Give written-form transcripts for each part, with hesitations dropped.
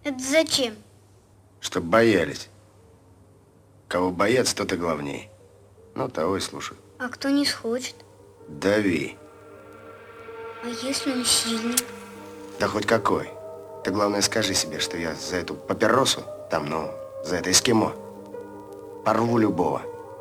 Это зачем? Чтоб боялись. Кого боятся, тот и главней. Ну, того и слушай. А кто не схочет? Дави. А если он сильный? Да хоть какой. Ты, главное, скажи себе, что я за эту папиросу, там, ну, за это эскимо, порву любого.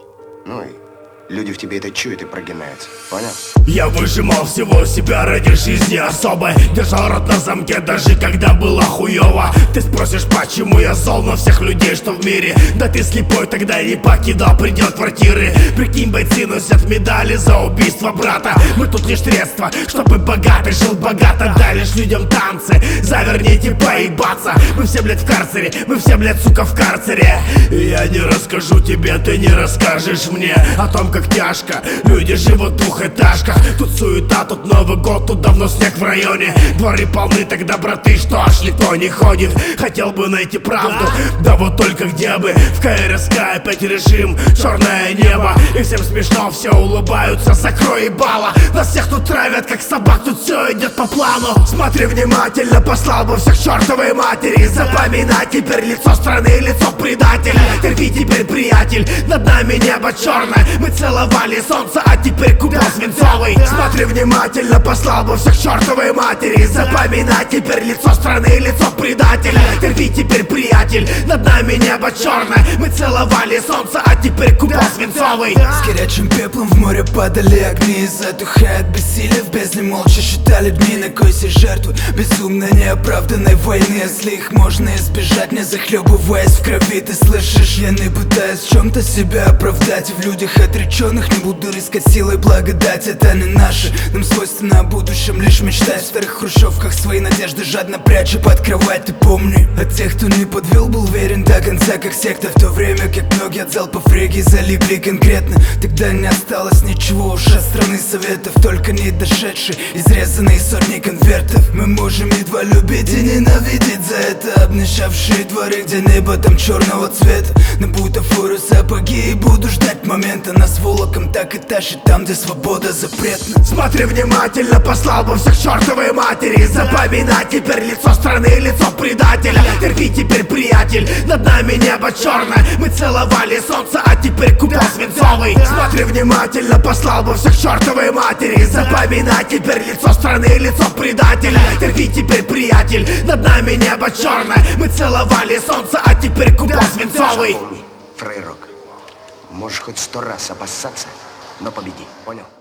Ну и люди в тебе это чуют и прогинаются. Понял? Я выжимал всего себя ради жизни особой. Держал рот на замке, даже когда было хуёво. Ты спросишь, почему я зол на всех людей, что в мире? Да ты слепой, тогда не покидал предел квартиры. Прикинь, бойцы носят медали за убийство брата. Мы тут лишь средства, чтобы богатый жил богато. Дай лишь людям танцы, заверните поебаться. Мы все, блядь, в карцере, мы все, блядь, сука, в карцере. И я не расскажу тебе, ты не расскажешь мне о том, как тяжко люди живут в двухэтажках. Тут суета, тут Новый год, тут давно снег в районе. Дворы полны так доброты, что аж никто не ходит. Хотел бы найти правду, да вот только где бы. В КРСК опять режим, черное небо. И всем смешно, все улыбаются, закрой ебало. Нас всех тут травят, как собак, тут все идет по плану. Смотри внимательно, послал бы всех чертовой матери. Запоминай теперь лицо страны, лицо предателя. Терпи теперь, приятель, над нами небо черное. Мы целовали солнце, а теперь купол свинцовый. Смотри внимательно, послал бы всех чертовой матери. Запоминай теперь лицо страны, лицо предателя. Терпи теперь, приятель, над нами небо черное. Мы целовали солнце, а теперь купол свинцовый. С горячим пеплом в море падали огни. Затухает бессилие, в бездне молча считали дни. На кой все жертвы безумной неоправданной войны? Если их можно избежать, не захлебываясь в крови. Ты слышишь, я не пытаюсь в чем-то себя оправдать. В людях отреченных не буду рискать силой благодать. Это не наше, нам свойственно о будущем лишь мечтать. В старых хрущевках свои надежды жадно прячу под кровать. Ты помни, от тех, кто не подвел, был верен до конца, как секта. В то время, как многие от залпов фреги залипли конкретно. Тогда не осталось ничего уж от страны советов, только не дошедшие, изрезанные сотни конвертов. Мы можем едва любить и ненавидеть за это обнищавшие дворы, где небо там черного цвета. На бутафору сапоги и буду ждать момента. Нас волоком так и тащит там, где свобода запретна. Смотри внимательно, послал бы всех чертовой матери. Запоминай теперь лицо страны, лицо предателя. Терпи теперь, приятель, над нами небо черное. Мы целовали солнце, а теперь купол свинцовый. Смотри внимательно, послал бы всех чертовой матери. Запоминай теперь лицо страны, лицо предателя. Терпи теперь, приятель, над нами небо черное. Мы целовали солнце, а теперь купол свинцовый. Фрейрок, можешь хоть 100 раз опасаться, но победи, понял?